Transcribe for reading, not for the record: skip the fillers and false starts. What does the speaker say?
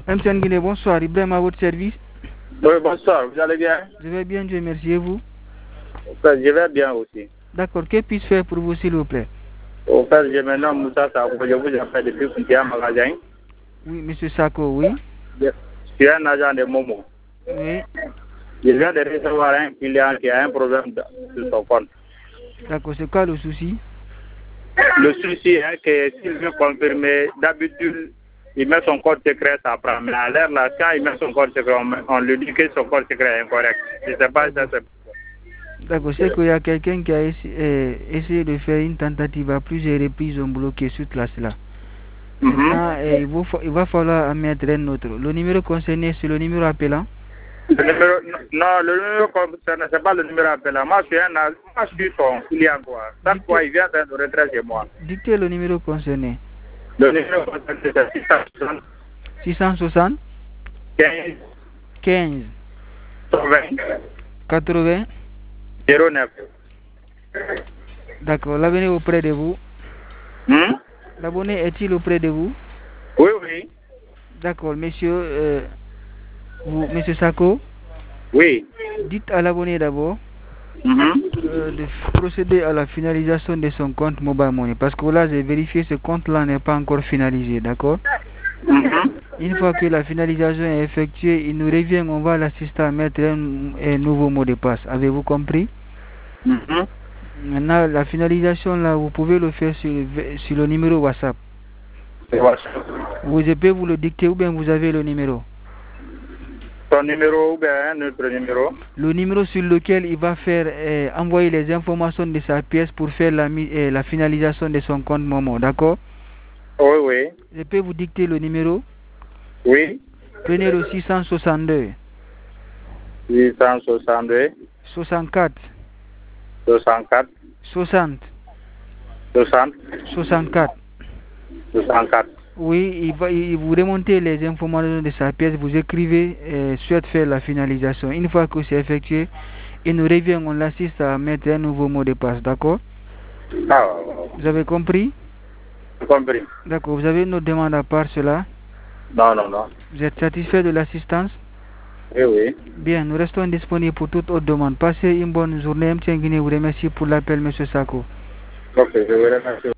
MTN Guinée, bonsoir. Ibrahim à votre service. Oui, bonsoir. Vous allez bien? Je vais bien, Dieu merci. Et vous? Je vais bien aussi. D'accord. Que puis-je faire pour vous, s'il vous plaît? Au fait, je me nomme Moussa Sako. Je vous appelle depuis Koutia Magasin. Oui, monsieur Sako, oui. Je suis un agent de Momo. Oui. Je viens de recevoir un client qui a un problème sur son compte. D'accord. C'est quoi le souci? Le souci est que s'il veut confirmer, d'habitude, il met son code secret, ça prend. Mais à l'heure là, quand il met son code secret, on lui dit que son code secret est incorrect. Je ne sais pas si ça c'est. D'accord. C'est qu'il y a quelqu'un qui a essayé de faire une tentative à plusieurs reprises, ils ont bloqué suite à cela. Maintenant, il va falloir mettre un autre. Le numéro concerné, c'est le numéro appelant? Le numéro concerné, ce n'est pas le numéro appelant. Moi, je suis son client, quoi. Chaque fois, il vient de retrait chez moi. Dictez le numéro concerné. Le numéro concerné, c'est 660 660 15 80 09. D'accord. L'abonné est auprès de vous? L'abonné est-il auprès de vous? Oui, oui. D'accord, monsieur. Monsieur Sako? Oui. Dites à l'abonné d'abord de procéder à la finalisation de son compte Mobile Money. Parce que là, j'ai vérifié, ce compte-là n'est pas encore finalisé, d'accord? Une fois que la finalisation est effectuée, il nous revient, on va l'assister à mettre un nouveau mot de passe. Avez-vous compris? Maintenant, la finalisation, là, vous pouvez le faire sur le numéro WhatsApp. Je peux vous le dicter ou bien vous avez le numéro? Son numéro ou bien un autre numéro? Le numéro sur lequel il va faire envoyer les informations de sa pièce pour faire la finalisation de son compte Momo, d'accord? Oui, oui. Je peux vous dicter le numéro? Oui. Prenez le 662 662 64 64 60 60 64. 64. Oui, vous remontez les informations de sa pièce, vous écrivez souhaite faire la finalisation. Une fois que c'est effectué, il nous revient, on l'assiste à mettre un nouveau mot de passe, d'accord? Vous avez compris? Compris. D'accord, vous avez une autre demande à part cela? Non, non, non. Vous êtes satisfait de l'assistance? Oui, oui. Bien, nous restons disponibles pour toute autre demande. Passez une bonne journée. MTN Guinée vous remercie pour l'appel, M. Sako. Ok, je vous remercie.